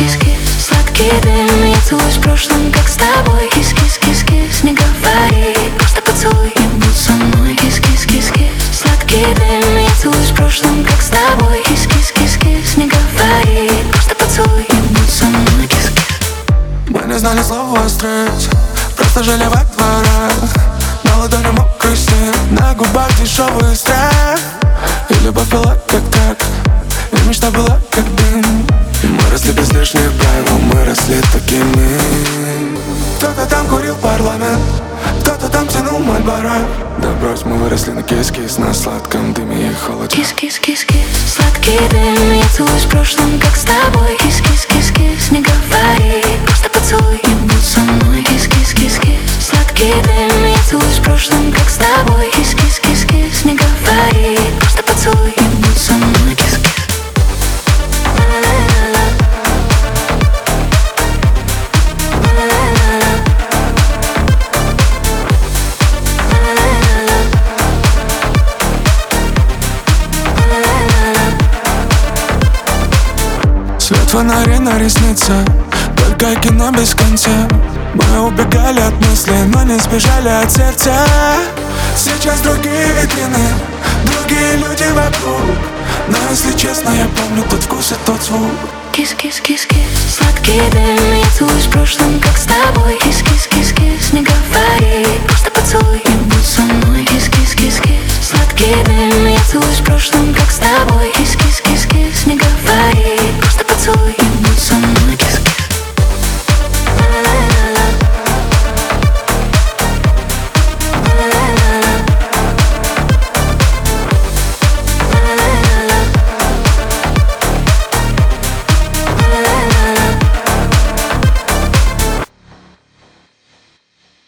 Кис-кис-кис-кис, сладкий дым. Я целуюсь в прошлом, как с тобой. Кис-кис-кис-кис, не говори, просто поцелуй и будь со мной. Кис-кис-кис-кис, сладкий дым. Я целуюсь в прошлом, как с тобой. Кис-кис-кис-кис, не говори, просто поцелуй и будь со мной. Кис-кис. Мы не знали слова «встреть», просто жили во дворах. На ладони мокрый снег, на губах дешевый страх. И любовь была как так, и мечта была как дым. И мы росли без лишних правил, мы росли такими. Кто-то там курил парламент, кто-то там тянул Мальборо. Да брось, мы выросли на кис-кис, на сладком дыме и холоде. Кис-кис-кис-кис, сладкий дым. Я целуюсь в прошлом, как с тобой. Кис-кис-кис-кис, не говори, просто поцелуй и будь со мной. Кис-кис-кис-кис, сладкий дым. Я целуюсь в прошлом, как с тобой. Кис-кис-кис-кис, не говори, просто поцелуй и будь со мной. Кис-кис. Свет фонарей на реснице, только кино без конца. Мы убегали от мыслей, но не сбежали от сердца. Сейчас другие витрины, другие люди вокруг. Но если честно, я помню тот вкус и тот звук. Кис-кис-кис-кис, сладкий дым. Я целуюсь в прошлом, как с тобой. Кис-кис-кис-кис, не говори, просто поцелуй и будь со мной. Кис-кис-кис-кис, сладкий дым. Я целуюсь в прошлом, как с тобой. Кис-кис-кис-кис, не говори.